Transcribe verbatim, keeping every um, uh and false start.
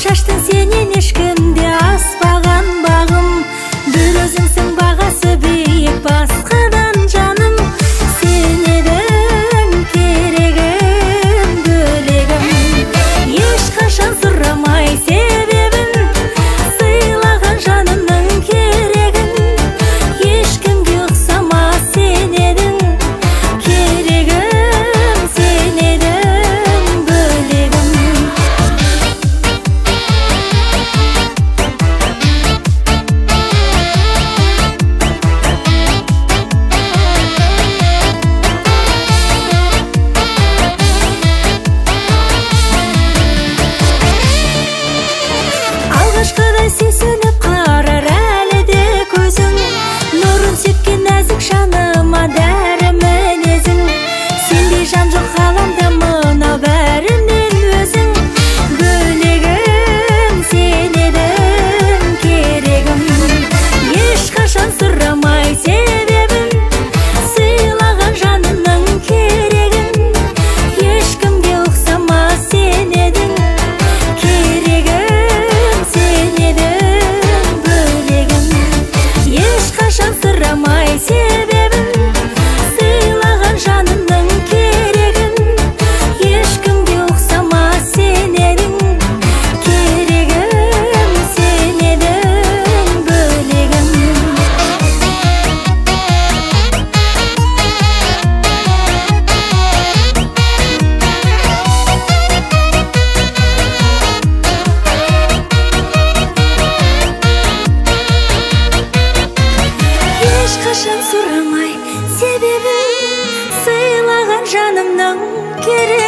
шаштың сенен ешкімде аспаған бағым, бір өзіңсің бағасы биік басқадан жаным. Сен едің керегім, бөлегім, ешқашан сұрамай себебін, сыйлаған жанымның керегін. Ешкімге ұқсамас сен едің керегім, сен едің бөлегім. Алғашқыдай сүйсініп қарар әлі де көзің, нұрын сепкен нәзік жаныма дәрі мінезің. Сендей жан жоқ ғаламда мынау бәрінен өзің, бөлегім, сен едің керегім. Ешқашан сұрамай себебін, сыйлаған жанымның керегін. Ешкімге ұқсамас сен едің керегім, сен едің бөлегім. Ешқашан сұрамай себебін, сыйлаған жанымның керегін. Ешкімге ұқсамас сен едің керегім, сен едің бөлегім. Ешқашан сұрамай себебін, сыйлаған жанымның керегін.